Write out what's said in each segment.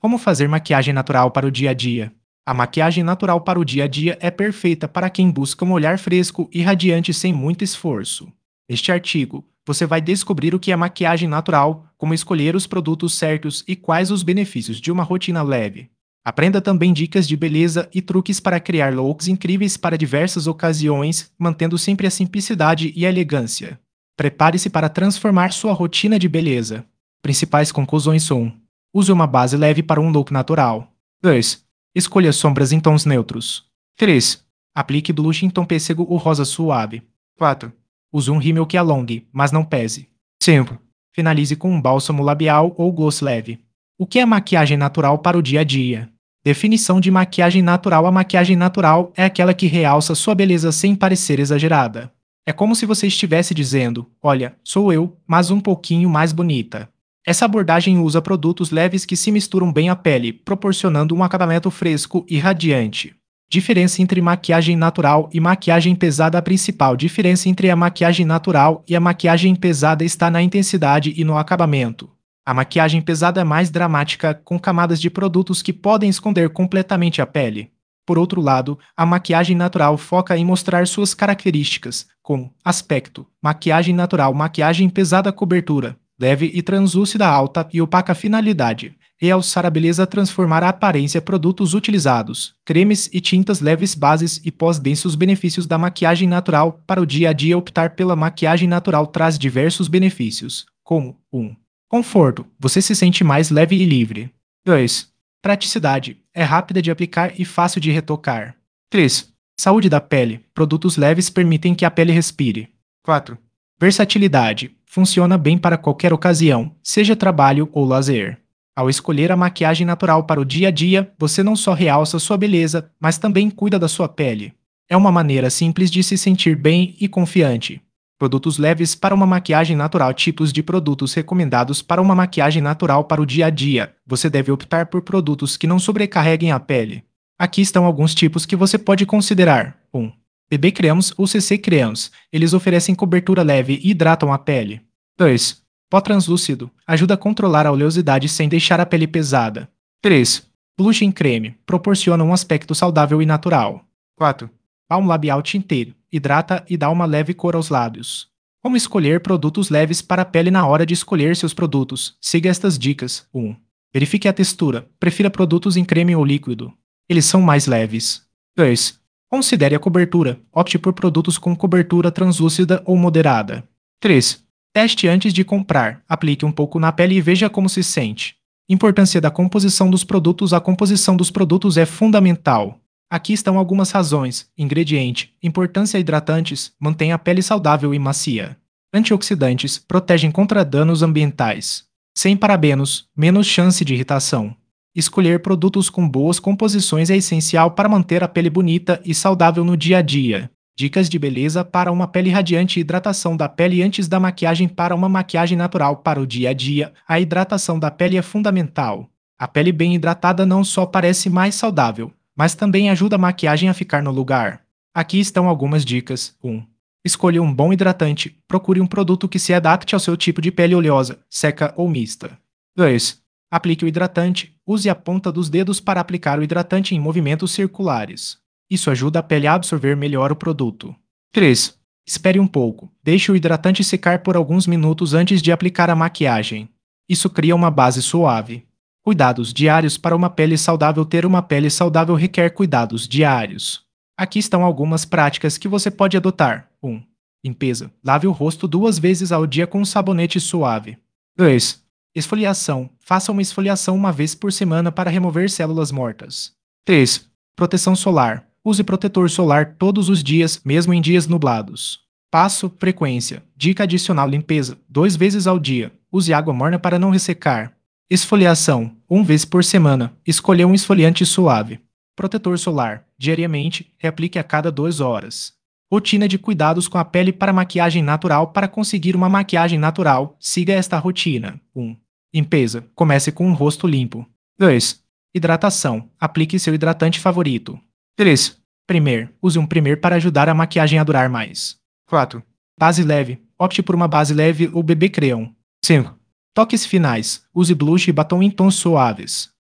Como fazer maquiagem natural para o dia a dia? A maquiagem natural para o dia a dia é perfeita para quem busca um olhar fresco e radiante sem muito esforço. Neste artigo, você vai descobrir o que é maquiagem natural, como escolher os produtos certos e quais os benefícios de uma rotina leve. Aprenda também dicas de beleza e truques para criar looks incríveis para diversas ocasiões, mantendo sempre a simplicidade e a elegância. Prepare-se para transformar sua rotina de beleza. Principais conclusões são: use uma base leve para um look natural. 2. Escolha sombras em tons neutros. 3. Aplique blush em tom pêssego ou rosa suave. 4. Use um rímel que alongue, mas não pese. 5. Finalize com um bálsamo labial ou gloss leve. O que é maquiagem natural para o dia a dia? Definição de maquiagem natural: a maquiagem natural é aquela que realça sua beleza sem parecer exagerada. É como se você estivesse dizendo: olha, sou eu, mas um pouquinho mais bonita. Essa abordagem usa produtos leves que se misturam bem à pele, proporcionando um acabamento fresco e radiante. Diferença entre maquiagem natural e maquiagem pesada: a principal diferença entre a maquiagem natural e a maquiagem pesada está na intensidade e no acabamento. A maquiagem pesada é mais dramática, com camadas de produtos que podem esconder completamente a pele. Por outro lado, a maquiagem natural foca em mostrar suas características, como aspecto, maquiagem natural, maquiagem pesada, cobertura, leve e translúcida, alta e opaca, finalidade, realçar a beleza, transformar a aparência, produtos utilizados, cremes e tintas leves, bases e pós densos. Benefícios da maquiagem natural para o dia a dia: optar pela maquiagem natural traz diversos benefícios, como 1. Conforto, você se sente mais leve e livre. 2. Praticidade, é rápida de aplicar e fácil de retocar. 3. Saúde da pele, produtos leves permitem que a pele respire. 4. Versatilidade, funciona bem para qualquer ocasião, seja trabalho ou lazer. Ao escolher a maquiagem natural para o dia a dia, você não só realça sua beleza, mas também cuida da sua pele. É uma maneira simples de se sentir bem e confiante. Produtos leves para uma maquiagem natural: tipos de produtos recomendados para uma maquiagem natural para o dia a dia. Você deve optar por produtos que não sobrecarreguem a pele. Aqui estão alguns tipos que você pode considerar. 1. BB Creams ou CC Creams. Eles oferecem cobertura leve e hidratam a pele. 2. Pó translúcido. Ajuda a controlar a oleosidade sem deixar a pele pesada. 3. Blush em creme. Proporciona um aspecto saudável e natural. 4. Balm labial tinteiro. Hidrata e dá uma leve cor aos lábios. Como escolher produtos leves para a pele? Na hora de escolher seus produtos, siga estas dicas. 1. Verifique a textura. Prefira produtos em creme ou líquido. Eles são mais leves. 2. Considere a cobertura. Opte por produtos com cobertura translúcida ou moderada. 3. Teste antes de comprar. Aplique um pouco na pele e veja como se sente. Importância da composição dos produtos: a composição dos produtos é fundamental. Aqui estão algumas razões. Ingrediente: importância: hidratantes, mantém a pele saudável e macia. Antioxidantes, protegem contra danos ambientais. Sem parabenos, menos chance de irritação. Escolher produtos com boas composições é essencial para manter a pele bonita e saudável no dia a dia. Dicas de beleza para uma pele radiante: hidratação da pele antes da maquiagem. Para uma maquiagem natural para o dia a dia, a hidratação da pele é fundamental. A pele bem hidratada não só parece mais saudável, mas também ajuda a maquiagem a ficar no lugar. Aqui estão algumas dicas. 1. Escolha um bom hidratante. Procure um produto que se adapte ao seu tipo de pele: oleosa, seca ou mista. 2. Aplique o hidratante. Use a ponta dos dedos para aplicar o hidratante em movimentos circulares. Isso ajuda a pele a absorver melhor o produto. 3. Espere um pouco. Deixe o hidratante secar por alguns minutos antes de aplicar a maquiagem. Isso cria uma base suave. Cuidados diários para uma pele saudável. Ter uma pele saudável requer cuidados diários. Aqui estão algumas práticas que você pode adotar. 1. Limpeza. Lave o rosto 2 vezes ao dia com um sabonete suave. 2. Esfoliação. Faça uma esfoliação 1 vez por semana para remover células mortas. 3. Proteção solar. Use protetor solar todos os dias, mesmo em dias nublados. Passo: frequência. Dica adicional: limpeza 2 vezes ao dia. Use água morna para não ressecar. Esfoliação: 1 vez por semana. Escolha um esfoliante suave. Protetor solar: diariamente, reaplique a cada 2 horas. Rotina de cuidados com a pele para maquiagem natural. Para conseguir uma maquiagem natural, siga esta rotina. 1. Limpeza: comece com um rosto limpo. 2. Hidratação: aplique seu hidratante favorito. 3. Primer: use um primer para ajudar a maquiagem a durar mais. 4. Base leve: opte por uma base leve ou BB Cream. 5. Toques finais: use blush e batom em tons suaves.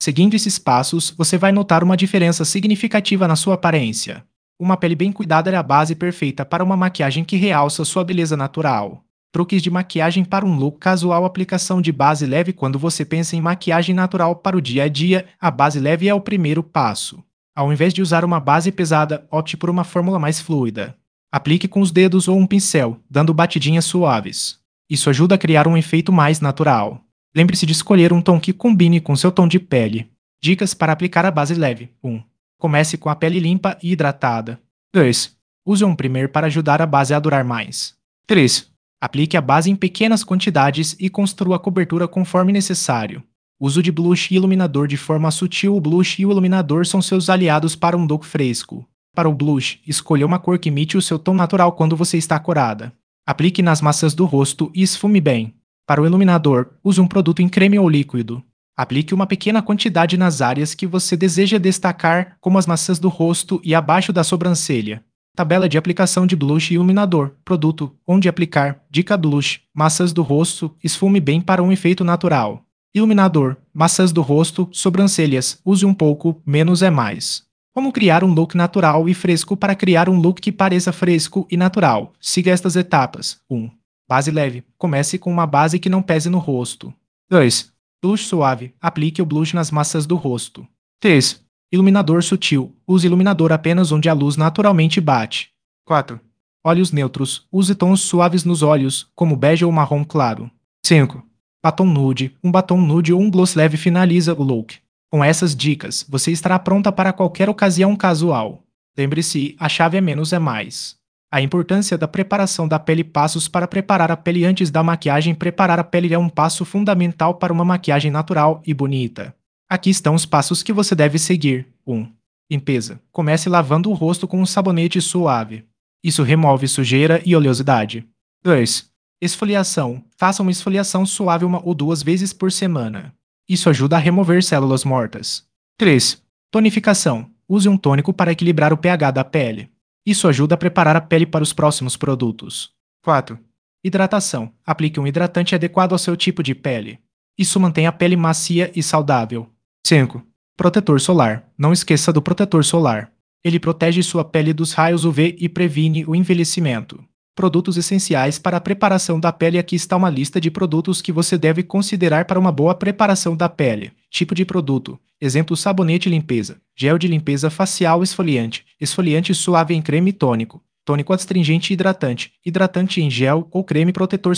Seguindo esses passos, você vai notar uma diferença significativa na sua aparência. Uma pele bem cuidada é a base perfeita para uma maquiagem que realça sua beleza natural. Truques de maquiagem para um look casual. Aplicação de base leve. Quando você pensa em maquiagem natural para o dia a dia, a base leve é o primeiro passo. Ao invés de usar uma base pesada, opte por uma fórmula mais fluida. Aplique com os dedos ou um pincel, dando batidinhas suaves. Isso ajuda a criar um efeito mais natural. Lembre-se de escolher um tom que combine com seu tom de pele. Dicas para aplicar a base leve. 1. Comece com a pele limpa e hidratada. 2. Use um primer para ajudar a base a durar mais. 3. Aplique a base em pequenas quantidades e construa a cobertura conforme necessário. Uso de blush e iluminador de forma sutil. O blush e o iluminador são seus aliados para um look fresco. Para o blush, escolha uma cor que imite o seu tom natural quando você está corada. Aplique nas maçãs do rosto e esfume bem. Para o iluminador, use um produto em creme ou líquido. Aplique uma pequena quantidade nas áreas que você deseja destacar, como as maçãs do rosto e abaixo da sobrancelha. Tabela de aplicação de blush e iluminador. Produto, onde aplicar, dica blush, maçãs do rosto, esfume bem para um efeito natural. Iluminador, maçãs do rosto, sobrancelhas, use um pouco, menos é mais. Como criar um look natural e fresco. Para criar um look que pareça fresco e natural, siga estas etapas. 1. Base leve, comece com uma base que não pese no rosto. 2. Blush suave, aplique o blush nas maçãs do rosto. 3. Iluminador sutil, use iluminador apenas onde a luz naturalmente bate. 4. Olhos neutros, use tons suaves nos olhos, como bege ou marrom claro. 5. Batom nude, um batom nude ou um gloss leve finaliza o look. Com essas dicas, você estará pronta para qualquer ocasião casual. Lembre-se, a chave é menos é mais. A importância da preparação da pele. Passos para preparar a pele antes da maquiagem. Preparar a pele é um passo fundamental para uma maquiagem natural e bonita. Aqui estão os passos que você deve seguir. 1. Limpeza. Comece lavando o rosto com um sabonete suave. Isso remove sujeira e oleosidade. 2. Esfoliação. Faça uma esfoliação suave 1 ou 2 vezes por semana. Isso ajuda a remover células mortas. 3. Tonificação. Use um tônico para equilibrar o pH da pele. Isso ajuda a preparar a pele para os próximos produtos. 4. Hidratação. Aplique um hidratante adequado ao seu tipo de pele. Isso mantém a pele macia e saudável. 5. Protetor solar. Não esqueça do protetor solar. Ele protege sua pele dos raios UV e previne o envelhecimento. Produtos essenciais para a preparação da pele. Aqui está uma lista de produtos que você deve considerar para uma boa preparação da pele. Tipo de produto. Exemplo: sabonete limpeza, gel de limpeza facial, esfoliante, esfoliante suave em creme tônico, tônico astringente e hidratante, hidratante em gel ou creme, protetor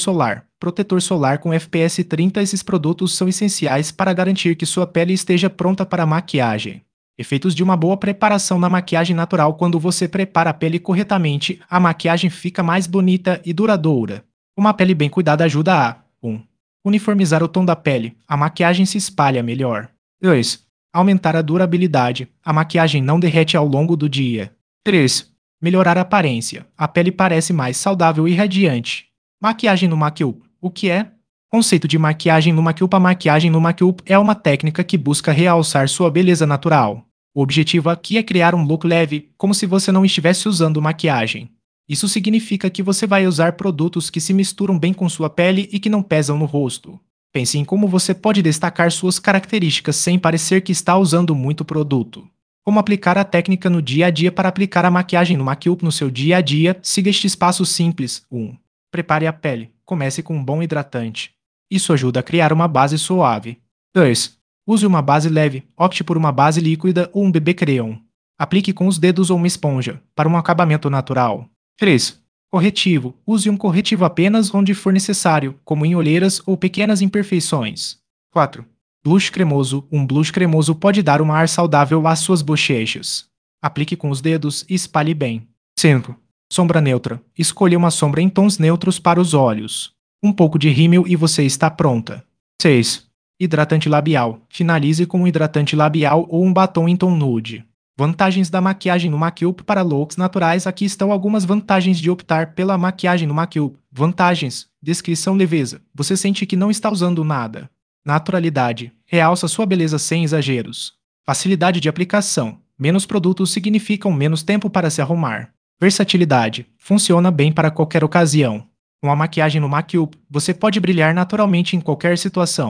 solar com FPS 30. Esses produtos são essenciais para garantir que sua pele esteja pronta para a maquiagem. Efeitos de uma boa preparação na maquiagem natural. Quando você prepara a pele corretamente, a maquiagem fica mais bonita e duradoura. Uma pele bem cuidada ajuda a 1. Uniformizar o tom da pele. A maquiagem se espalha melhor. 2. Aumentar a durabilidade. A maquiagem não derrete ao longo do dia. 3. Melhorar a aparência. A pele parece mais saudável e radiante. Maquiagem no make-up. O que é? Conceito de maquiagem no make-up. A maquiagem no make-up é uma técnica que busca realçar sua beleza natural. O objetivo aqui é criar um look leve, como se você não estivesse usando maquiagem. Isso significa que você vai usar produtos que se misturam bem com sua pele e que não pesam no rosto. Pense em como você pode destacar suas características sem parecer que está usando muito produto. Como aplicar a técnica no dia a dia. Para aplicar a maquiagem no make-up no seu dia a dia, siga estes passos simples. 1. Prepare a pele. Comece com um bom hidratante. Isso ajuda a criar uma base suave. 2. Use uma base leve. Opte por uma base líquida ou um bebê crayon. Aplique com os dedos ou uma esponja, para um acabamento natural. 3. Corretivo. Use um corretivo apenas onde for necessário, como em olheiras ou pequenas imperfeições. 4. Blush cremoso. Um blush cremoso pode dar um ar saudável às suas bochechas. Aplique com os dedos e espalhe bem. 5. Sombra neutra. Escolha uma sombra em tons neutros para os olhos. Um pouco de rímel e você está pronta. 6. Hidratante labial. Finalize com um hidratante labial ou um batom em tom nude. Vantagens da maquiagem no make-up para looks naturais. Aqui estão algumas vantagens de optar pela maquiagem no make-up. Vantagens. Descrição: leveza. Você sente que não está usando nada. Naturalidade. Realça sua beleza sem exageros. Facilidade de aplicação. Menos produtos significam menos tempo para se arrumar. Versatilidade. Funciona bem para qualquer ocasião. Com a maquiagem no make-up, você pode brilhar naturalmente em qualquer situação.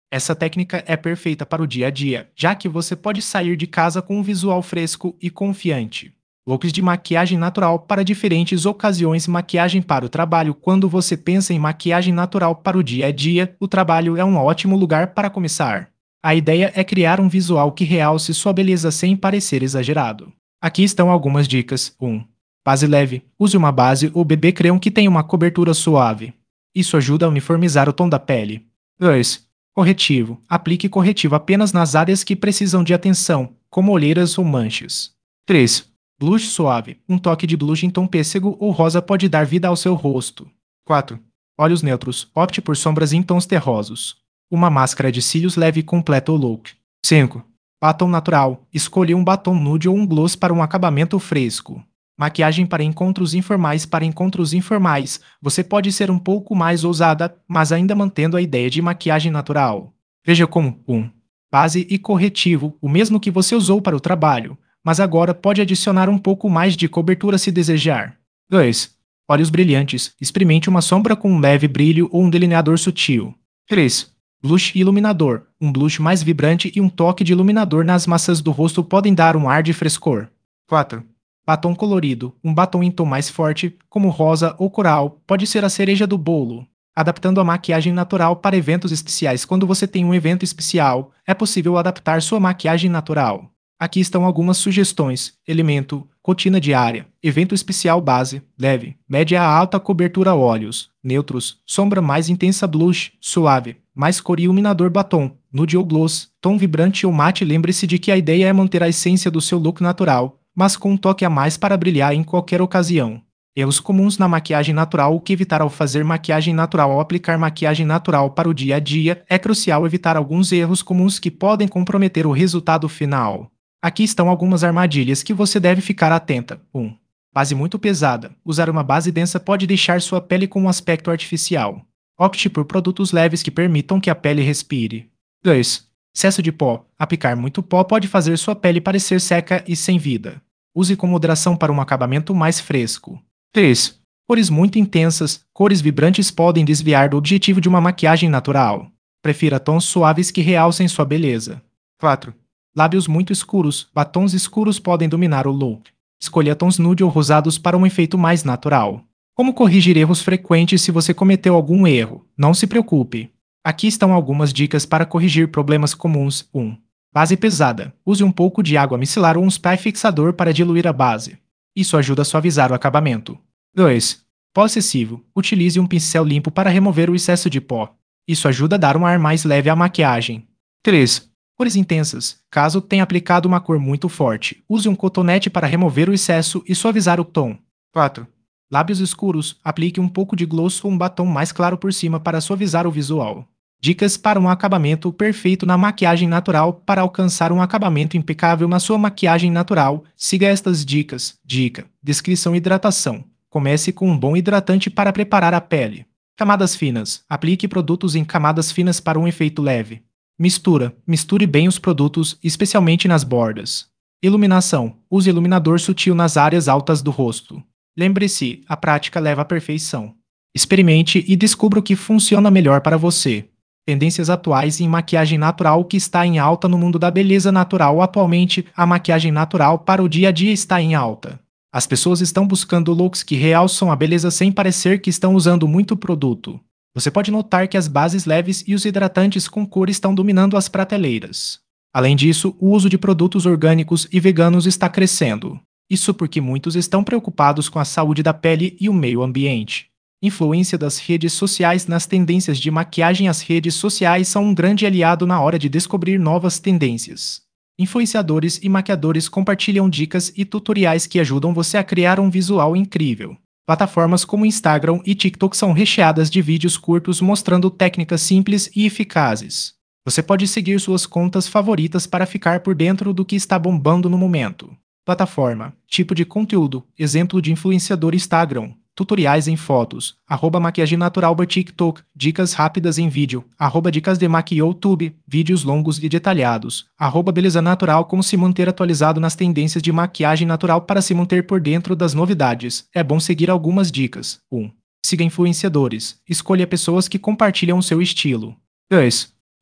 Essa técnica é perfeita para o dia a dia, já que você pode sair de casa com um visual fresco e confiante. Looks de maquiagem natural para diferentes ocasiões. Maquiagem para o trabalho. Quando você pensa em maquiagem natural para o dia a dia, o trabalho é um ótimo lugar para começar. A ideia é criar um visual que realce sua beleza sem parecer exagerado. Aqui estão algumas dicas. 1. Base leve. Use uma base ou BB cream que tenha uma cobertura suave. Isso ajuda a uniformizar o tom da pele. 2. Corretivo. Aplique corretivo apenas nas áreas que precisam de atenção, como olheiras ou manchas. 3. Blush suave. Um toque de blush em tom pêssego ou rosa pode dar vida ao seu rosto. 4. Olhos neutros. Opte por sombras em tons terrosos. Uma máscara de cílios leve completa o look. 5. Batom natural. Escolha um batom nude ou um gloss para um acabamento fresco. Maquiagem para encontros informais. Para encontros informais, você pode ser um pouco mais ousada, mas ainda mantendo a ideia de maquiagem natural. Veja como 1. Base e corretivo, o mesmo que você usou para o trabalho, mas agora pode adicionar um pouco mais de cobertura se desejar. 2. Olhos brilhantes. Experimente uma sombra com um leve brilho ou um delineador sutil. 3. Blush e iluminador. Um blush mais vibrante e um toque de iluminador nas maçãs do rosto podem dar um ar de frescor. 4. Batom colorido. Um batom em tom mais forte, como rosa ou coral, pode ser a cereja do bolo. Adaptando a maquiagem natural para eventos especiais. Quando você tem um evento especial, é possível adaptar sua maquiagem natural. Aqui estão algumas sugestões. Elemento, rotina diária, evento especial base, leve, média a alta cobertura olhos, neutros, sombra mais intensa blush, suave, mais cor e iluminador batom, nude ou gloss, tom vibrante ou mate. Lembre-se de que a ideia é manter a essência do seu look natural, mas com um toque a mais para brilhar em qualquer ocasião. Erros comuns na maquiagem natural. O que evitar ao fazer maquiagem natural? Ao aplicar maquiagem natural para o dia a dia, é crucial evitar alguns erros comuns que podem comprometer o resultado final. Aqui estão algumas armadilhas que você deve ficar atenta. 1. Base muito pesada. Usar uma base densa pode deixar sua pele com um aspecto artificial. Opte por produtos leves que permitam que a pele respire. 2. Excesso de pó. Aplicar muito pó pode fazer sua pele parecer seca e sem vida. Use com moderação para um acabamento mais fresco. 3. Cores muito intensas. Cores vibrantes podem desviar do objetivo de uma maquiagem natural. Prefira tons suaves que realcem sua beleza. 4. Lábios muito escuros. Batons escuros podem dominar o look. Escolha tons nude ou rosados para um efeito mais natural. Como corrigir erros frequentes? Se você cometeu algum erro, não se preocupe. Aqui estão algumas dicas para corrigir problemas comuns. 1. Base pesada. Use um pouco de água micelar ou um spray fixador para diluir a base. Isso ajuda a suavizar o acabamento. 2. Pó excessivo. Utilize um pincel limpo para remover o excesso de pó. Isso ajuda a dar um ar mais leve à maquiagem. 3. Cores intensas. Caso tenha aplicado uma cor muito forte, use um cotonete para remover o excesso e suavizar o tom. 4. Lábios escuros. Aplique um pouco de gloss ou um batom mais claro por cima para suavizar o visual. Dicas para um acabamento perfeito na maquiagem natural. Para alcançar um acabamento impecável na sua maquiagem natural, siga estas dicas. Dica: descrição e hidratação. Comece com um bom hidratante para preparar a pele. Camadas finas. Aplique produtos em camadas finas para um efeito leve. Mistura. Misture bem os produtos, especialmente nas bordas. Iluminação. Use iluminador sutil nas áreas altas do rosto. Lembre-se, a prática leva à perfeição. Experimente e descubra o que funciona melhor para você. Tendências atuais em maquiagem natural. O que está em alta no mundo da beleza natural atualmente? A maquiagem natural para o dia a dia está em alta. As pessoas estão buscando looks que realçam a beleza sem parecer que estão usando muito produto. Você pode notar que as bases leves e os hidratantes com cor estão dominando as prateleiras. Além disso, o uso de produtos orgânicos e veganos está crescendo. Isso porque muitos estão preocupados com a saúde da pele e o meio ambiente. Influência das redes sociais nas tendências de maquiagem. As redes sociais são um grande aliado na hora de descobrir novas tendências. Influenciadores e maquiadores compartilham dicas e tutoriais que ajudam você a criar um visual incrível. Plataformas como Instagram e TikTok são recheadas de vídeos curtos mostrando técnicas simples e eficazes. Você pode seguir suas contas favoritas para ficar por dentro do que está bombando no momento. Plataforma, tipo de conteúdo, exemplo de influenciador Instagram, tutoriais em fotos, @maquiagem natural by TikTok, dicas rápidas em vídeo, @dicas de maquiagem YouTube, vídeos longos e detalhados, @beleza natural. Como se manter atualizado nas tendências de maquiagem natural? Para se manter por dentro das novidades, é bom seguir algumas dicas. 1. Siga influenciadores. Escolha pessoas que compartilham o seu estilo. 2.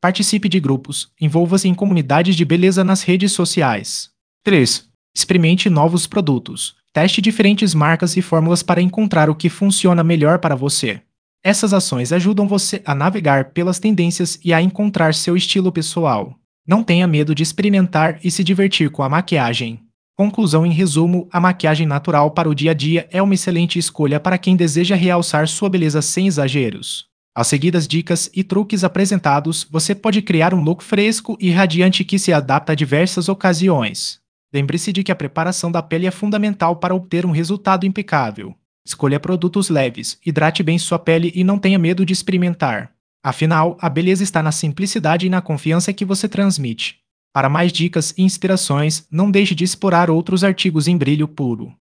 Participe de grupos, envolva-se em comunidades de beleza nas redes sociais. 3. Experimente novos produtos. Teste diferentes marcas e fórmulas para encontrar o que funciona melhor para você. Essas ações ajudam você a navegar pelas tendências e a encontrar seu estilo pessoal. Não tenha medo de experimentar e se divertir com a maquiagem. Conclusão: em resumo, a maquiagem natural para o dia a dia é uma excelente escolha para quem deseja realçar sua beleza sem exageros. Ao seguir as dicas e truques apresentados, você pode criar um look fresco e radiante que se adapta a diversas ocasiões. Lembre-se de que a preparação da pele é fundamental para obter um resultado impecável. Escolha produtos leves, hidrate bem sua pele e não tenha medo de experimentar. Afinal, a beleza está na simplicidade e na confiança que você transmite. Para mais dicas e inspirações, não deixe de explorar outros artigos em brilho puro.